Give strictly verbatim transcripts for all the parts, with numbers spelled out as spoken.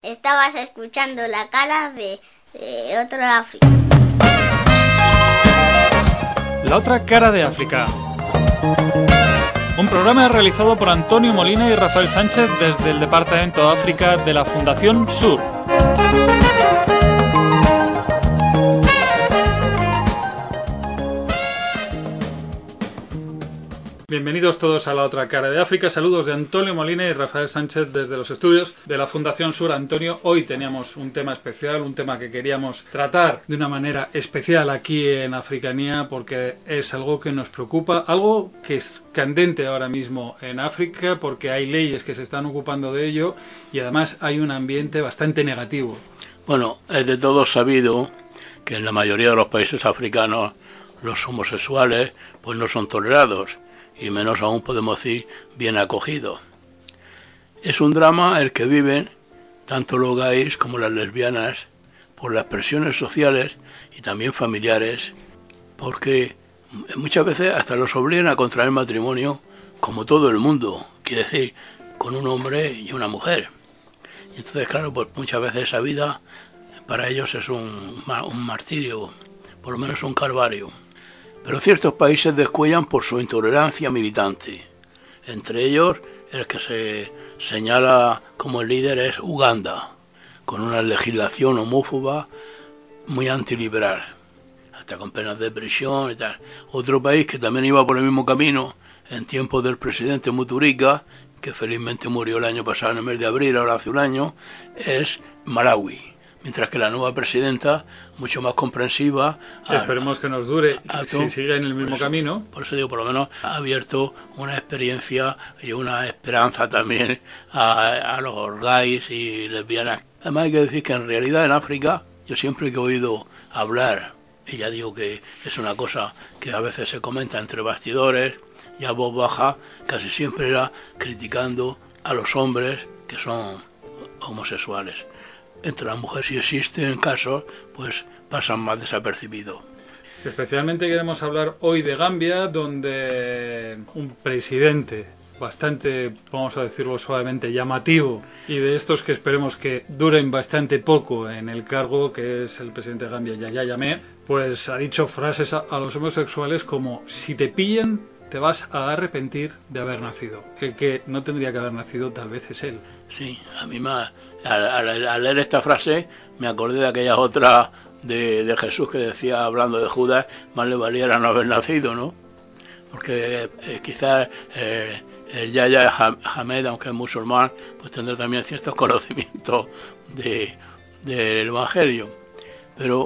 Estabas escuchando La cara de, de otro África. La otra cara de África. Un programa realizado por Antonio Molina y Rafael Sánchez desde el Departamento de África de la Fundación Sur. Bienvenidos todos a La otra cara de África. Saludos de Antonio Molina y Rafael Sánchez desde los estudios de la Fundación Sur. Antonio, hoy teníamos un tema especial, un tema que queríamos tratar de una manera especial aquí en Africanía, porque es algo que nos preocupa, algo que es candente ahora mismo en África, porque hay leyes que se están ocupando de ello y además hay un ambiente bastante negativo. Bueno, es de todo sabido que en la mayoría de los países africanos los homosexuales pues no son tolerados, y menos aún podemos decir bien acogidos. Es un drama el que viven tanto los gays como las lesbianas por las presiones sociales y también familiares, porque muchas veces hasta los obligan a contraer matrimonio como todo el mundo, quiere decir, con un hombre y una mujer. Y entonces, claro, pues muchas veces esa vida para ellos es un, un martirio, por lo menos un calvario. Pero ciertos países descuellan por su intolerancia militante. Entre ellos, el que se señala como el líder es Uganda, con una legislación homófoba muy antiliberal, hasta con penas de prisión y tal. Otro país que también iba por el mismo camino en tiempos del presidente Mutharika, que felizmente murió el año pasado en el mes de abril, ahora hace un año, es Malawi. Mientras que la nueva presidenta, mucho más comprensiva... Esperemos a, que nos dure a, si sigue en el mismo por eso, camino. Por eso digo, por lo menos ha abierto una experiencia y una esperanza también a, a los gays y lesbianas. Además hay que decir que en realidad en África, yo siempre que he oído hablar, y ya digo que es una cosa que a veces se comenta entre bastidores y a voz baja, casi siempre era criticando a los hombres que son homosexuales. Entre las mujeres, si existen casos, pues pasan más desapercibidos. Especialmente queremos hablar hoy de Gambia, donde un presidente bastante, vamos a decirlo suavemente, llamativo, y de estos que esperemos que duren bastante poco en el cargo, que es el presidente de Gambia, Yahya Jammeh, pues ha dicho frases a, a los homosexuales como: si te pillan, te vas a arrepentir de haber nacido. El que no tendría que haber nacido tal vez es él. Sí, a mí más, al, al, al leer esta frase me acordé de aquella otra de, de Jesús que decía, hablando de Judas, más le valiera no haber nacido, ¿no? Porque eh, quizás eh, el Yahya Jammeh, aunque es musulmán, pues tendrá también ciertos conocimientos de, del Evangelio. Pero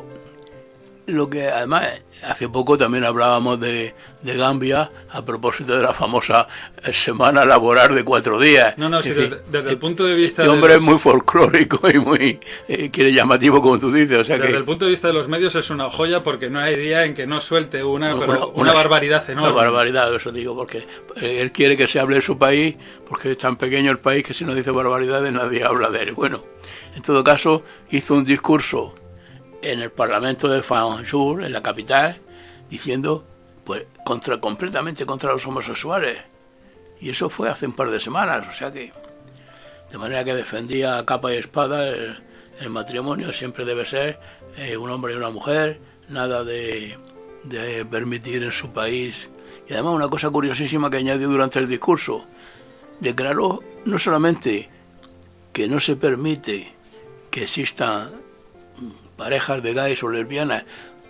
lo que además, hace poco también hablábamos de, de Gambia a propósito de la famosa semana laboral de cuatro días. No, no, sí, decir, desde, desde el punto de vista... Este hombre de los... es muy folclórico y muy eh, quiere llamativo, como tú dices. O sea desde que, el punto de vista de los medios es una joya, porque no hay día en que no suelte una, una, pero una, una barbaridad enorme. Una barbaridad, eso digo, porque él quiere que se hable de su país, porque es tan pequeño el país que si no dice barbaridades nadie habla de él. Bueno, en todo caso, hizo un discurso en el Parlamento de Banjul, en la capital, diciendo pues contra completamente contra los homosexuales, y eso fue hace un par de semanas, o sea que de manera que defendía a capa y espada el, el matrimonio siempre debe ser eh, un hombre y una mujer, nada de, de permitir en su país. Y además una cosa curiosísima que añadió durante el discurso, declaró no solamente que no se permite que existan parejas de gays o lesbianas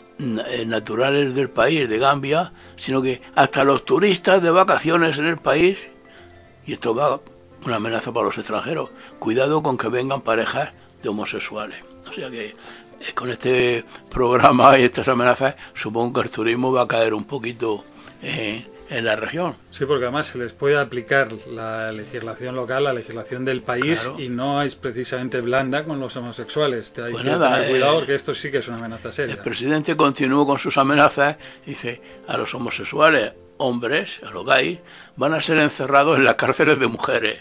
naturales del país, de Gambia, sino que hasta los turistas de vacaciones en el país, y esto va una amenaza para los extranjeros, cuidado con que vengan parejas de homosexuales. O sea que eh, con este programa y estas amenazas, supongo que el turismo va a caer un poquito eh, en la región. Sí, porque además se les puede aplicar la legislación local, la legislación del país, claro, y no es precisamente blanda con los homosexuales. Te hay pues que nada, tener cuidado, eh, porque esto sí que es una amenaza seria. El presidente continuó con sus amenazas, dice, a los homosexuales, hombres, a los gays, van a ser encerrados en las cárceles de mujeres.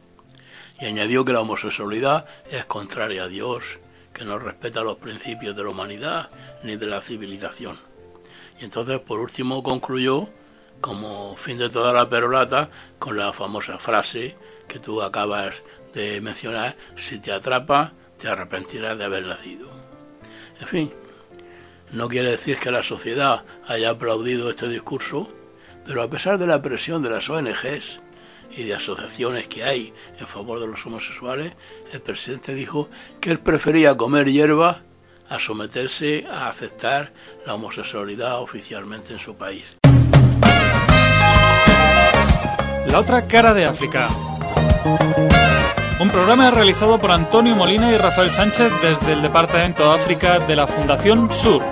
Y añadió que la homosexualidad es contraria a Dios, que no respeta los principios de la humanidad ni de la civilización. Y entonces, por último, concluyó, como fin de toda la perorata, con la famosa frase que tú acabas de mencionar: si te atrapa, te arrepentirás de haber nacido. En fin, no quiere decir que la sociedad haya aplaudido este discurso, pero a pesar de la presión de las O N Ges y de asociaciones que hay en favor de los homosexuales, el presidente dijo que él prefería comer hierba a someterse a aceptar la homosexualidad oficialmente en su país. La otra cara de África. Un programa realizado por Antonio Molina y Rafael Sánchez desde el Departamento de África de la Fundación Sur.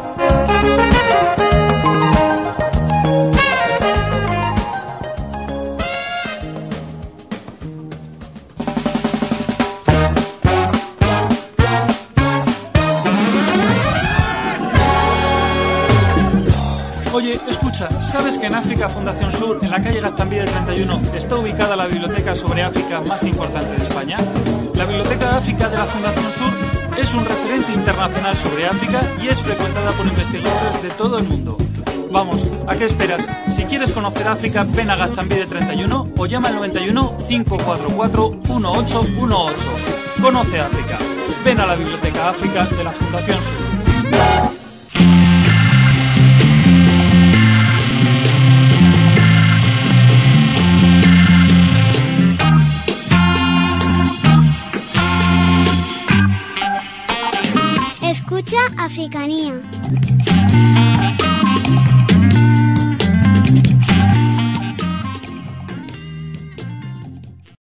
Oye, escucha, ¿sabes que en África Fundación Sur, en la calle Gaztambide treinta y uno, está ubicada la biblioteca sobre África más importante de España? La Biblioteca de África de la Fundación Sur es un referente internacional sobre África y es frecuentada por investigadores de todo el mundo. Vamos, ¿a qué esperas? Si quieres conocer África, ven a Gaztambide treinta y uno o llama al noventa y uno, cinco cuatro cuatro, uno ocho uno ocho. Conoce África. Ven a la Biblioteca África de la Fundación Sur. Escucha Africanía.